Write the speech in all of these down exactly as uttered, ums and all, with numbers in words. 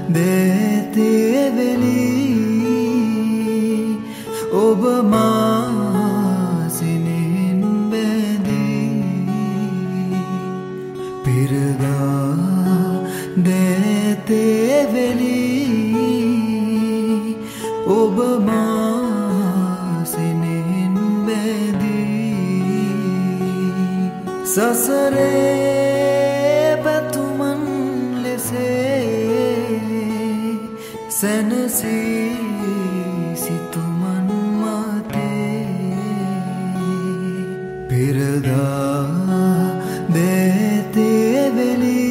දේතේ වෙලි ඔබ මා සිනෙන් බැඳී පිරදා දේතේ වෙලි ඔබ මා සිනෙන් බැඳී සසරේ පැතුමන් ලෙසේ සැනසී සිතුමන් මතේ පෙරදා දේතේ වෙලි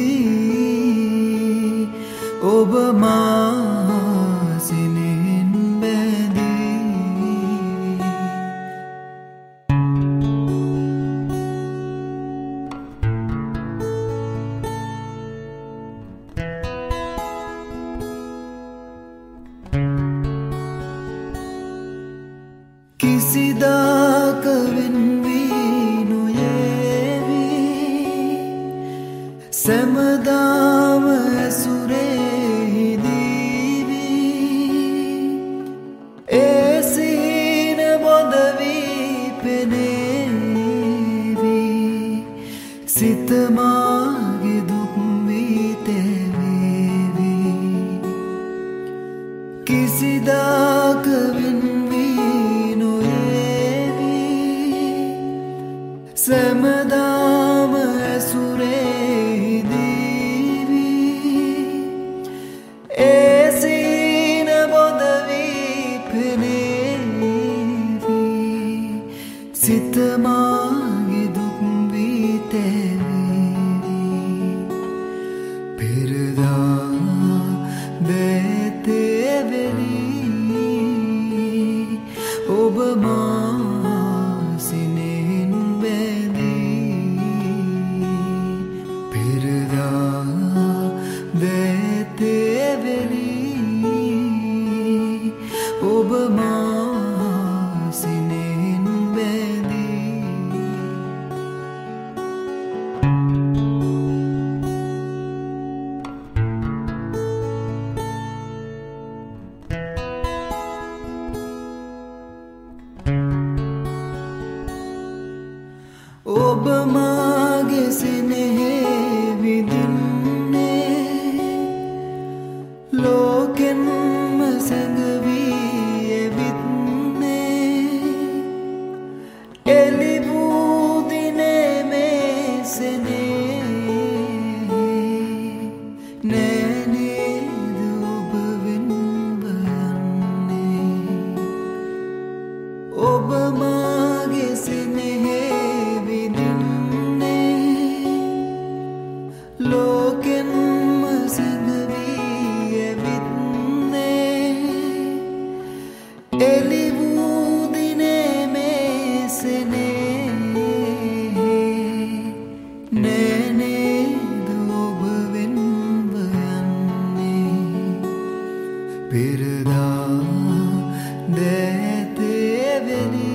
ඔබ මා සිනෙන් බැඳී කිසිදාක වෙන් වී නොයේවි සැමදාම ඇසුරේදීවි ඒ සීන බොඳ වී පෙනේවි සිත මාගේ දුක් වී තැවේවි කිසිදාක වෙන් සැමදාම ඇසුරේදීවි ඒ සීන බොඳ වී පෙනේවි සිත මාගේ දුක් වී තැවේවි පෙරදා දේතේ වෙලි ඔබ මා සිනෙන් දේතේ වෙලි ඔබ මා සිනෙන් බැඳී ඔබ මාගේ සිනෙහි විඳින්නේ ලෝකෙන්ම සැඟවී එවිත්නේ එලි වූ දිනේ මේ සෙනෙහේ නෑ නේද ඔබ වෙන්ව යන්නේ ඔබ මාගේ සිනෙහි ලෝකෙන්ම සැඟවී එවිත්නේ එලි වූ දිනේ මේ සෙනෙහේ නෑ නේද ඔබ වෙන්ව යන්නේ පෙරදා දේතේ වෙලි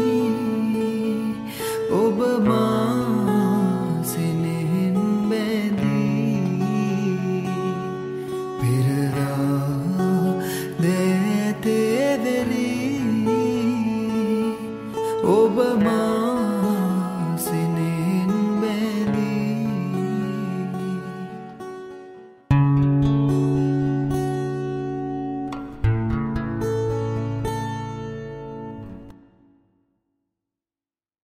ඔබ මා ඔබ මා